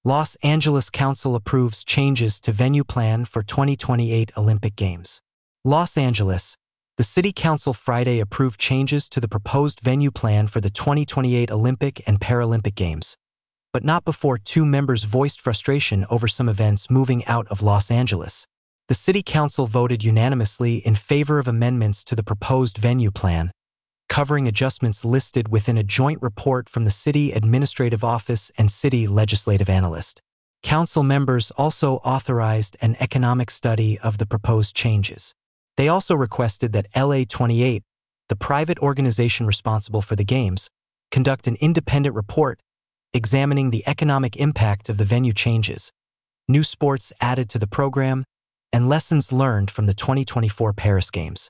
Los Angeles Council approves changes to venue plan for 2028 Olympic Games. Los Angeles. The City Council Friday approved changes to the proposed venue plan for the 2028 Olympic and Paralympic Games, but not before two members voiced frustration over some events moving out of Los Angeles. The City Council voted unanimously in favor of amendments to the proposed venue plan, covering adjustments listed within a joint report from the City Administrative Office and City Legislative Analyst. Council members also authorized an economic study of the proposed changes. They also requested that LA28, the private organization responsible for the Games, conduct an independent report examining the economic impact of the venue changes, new sports added to the program, and lessons learned from the 2024 Paris Games.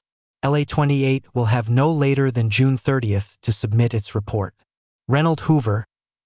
LA28 will have no later than June 30th to submit its report. Reynold Hoover,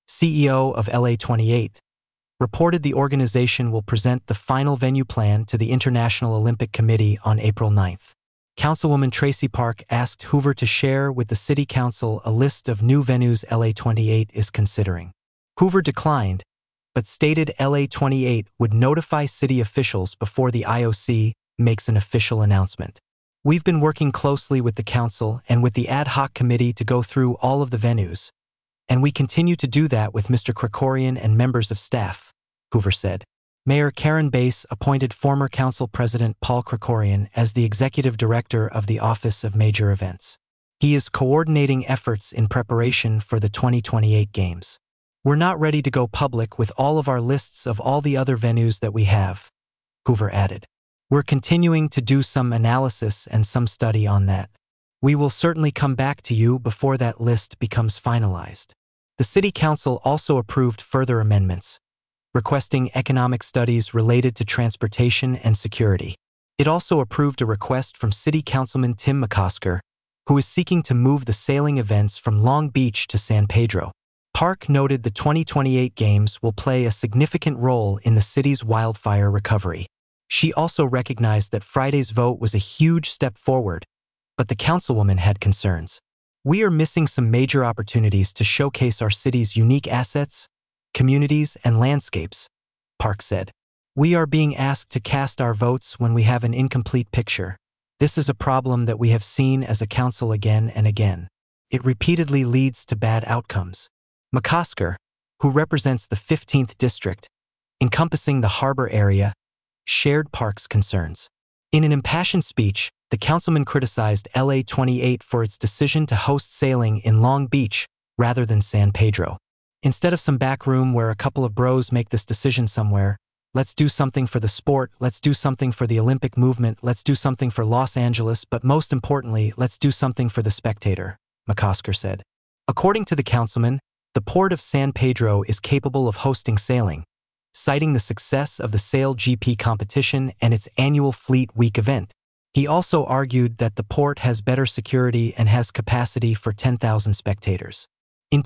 CEO of LA28, reported the organization will present the final venue plan to the International Olympic Committee on April 9th. Councilwoman Tracy Park asked Hoover to share with the City Council a list of new venues LA28 is considering. Hoover declined, but stated LA28 would notify city officials before the IOC makes an official announcement. We've been working closely with the council and with the ad hoc committee to go through all of the venues, and we continue to do that with Mr. Krikorian and members of staff, Hoover said. Mayor Karen Bass appointed former council president Paul Krikorian as the executive director of the Office of Major Events. He is coordinating efforts in preparation for the 2028 Games. We're not ready to go public with all of our lists of all the other venues that we have, Hoover added. We're continuing to do some analysis and some study on that. We will certainly come back to you before that list becomes finalized. The City Council also approved further amendments, requesting economic studies related to transportation and security. It also approved a request from City Councilman Tim McCosker, who is seeking to move the sailing events from Long Beach to San Pedro. Park noted the 2028 Games will play a significant role in the city's wildfire recovery. She also recognized that Friday's vote was a huge step forward, but the councilwoman had concerns. We are missing some major opportunities to showcase our city's unique assets, communities, and landscapes, Park said. We are being asked to cast our votes when we have an incomplete picture. This is a problem that we have seen as a council again and again. It repeatedly leads to bad outcomes. McCosker, who represents the 15th District, encompassing the harbor area, shared Park's concerns. In an impassioned speech, the councilman criticized LA28 for its decision to host sailing in Long Beach rather than San Pedro. Instead of some back room where a couple of bros make this decision somewhere, let's do something for the sport, let's do something for the Olympic movement, let's do something for Los Angeles, but most importantly, let's do something for the spectator, McCosker said. According to the councilman, the port of San Pedro is capable of hosting sailing, citing the success of the Sail GP competition and its annual Fleet Week event. He also argued that the port has better security and has capacity for 10,000 spectators. In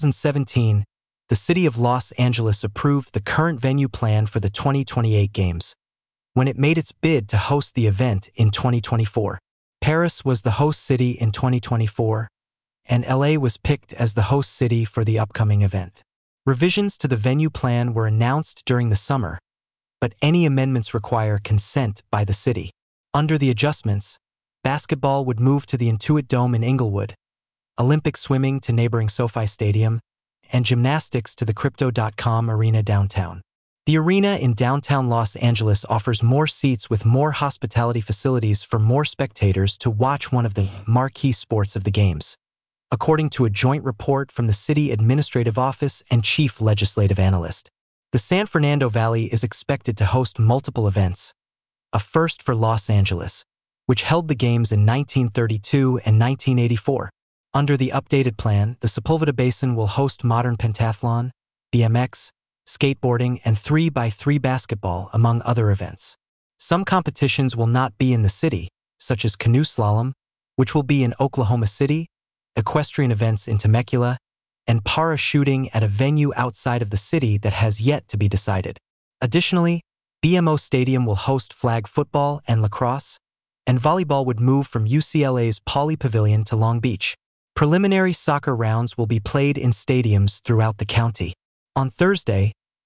2017, the city of Los Angeles approved the current venue plan for the 2028 Games when it made its bid to host the event in 2024. Paris was the host city in 2024, and LA was picked as the host city for the upcoming event. Revisions to the venue plan were announced during the summer, but any amendments require consent by the city. Under the adjustments, basketball would move to the Intuit Dome in Inglewood, Olympic swimming to neighboring SoFi Stadium, and gymnastics to the Crypto.com Arena downtown. The arena in downtown Los Angeles offers more seats with more hospitality facilities for more spectators to watch one of the marquee sports of the Games, according to a joint report from the City Administrative Office and Chief Legislative Analyst. The San Fernando Valley is expected to host multiple events, a first for Los Angeles, which held the Games in 1932 and 1984. Under the updated plan, the Sepulveda Basin will host modern pentathlon, BMX, skateboarding, and 3x3 basketball, among other events. Some competitions will not be in the city, such as canoe slalom, which will be in Oklahoma City, equestrian events in Temecula, and parachuting at a venue outside of the city that has yet to be decided. Additionally, BMO Stadium will host flag football and lacrosse, and volleyball would move from UCLA's Pauley Pavilion to Long Beach. Preliminary soccer rounds will be played in stadiums throughout the county. On Thursday,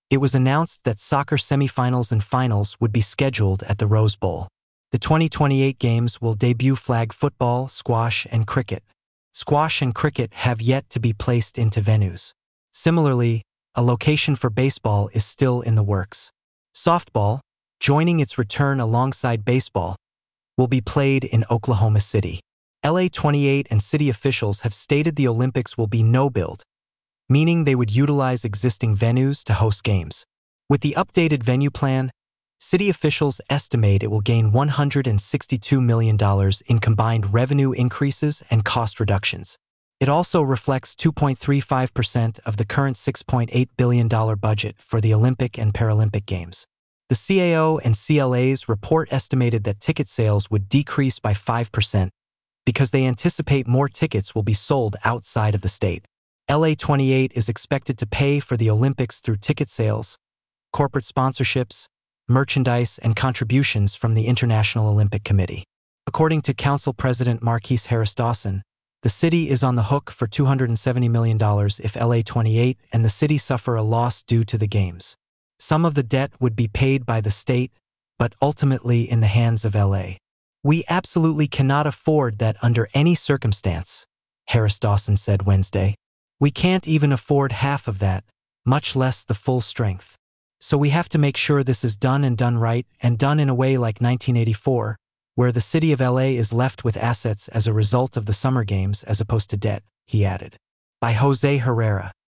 It was announced that soccer semifinals and finals would be scheduled at the Rose Bowl. The 2028 games will debut flag football, squash, and cricket. Squash and cricket have yet to be placed into venues. Similarly, a location for baseball is still in the works. Softball, joining its return alongside baseball, will be played in Oklahoma City. LA 28 and city officials have stated the Olympics will be no-build, meaning they would utilize existing venues to host games. With the updated venue plan, city officials estimate it will gain $162 million in combined revenue increases and cost reductions. It also reflects 2.35% of the current $6.8 billion budget for the Olympic and Paralympic Games. The CAO and CLA's report estimated that ticket sales would decrease by 5% because they anticipate more tickets will be sold outside of the state. LA 28 is expected to pay for the Olympics through ticket sales, corporate sponsorships, merchandise, and contributions from the International Olympic Committee. According to Council President Marquise Harris Dawson, the city is on the hook for $270 million if LA 28 and the city suffer a loss due to the games. Some of the debt would be paid by the state, but ultimately in the hands of LA. We absolutely cannot afford that under any circumstance, Harris Dawson said Wednesday. We can't even afford half of that, much less the full strength. So we have to make sure this is done and done right and done in a way like 1984, where the city of LA is left with assets as a result of the Summer Games as opposed to debt, he added. By Jose Herrera.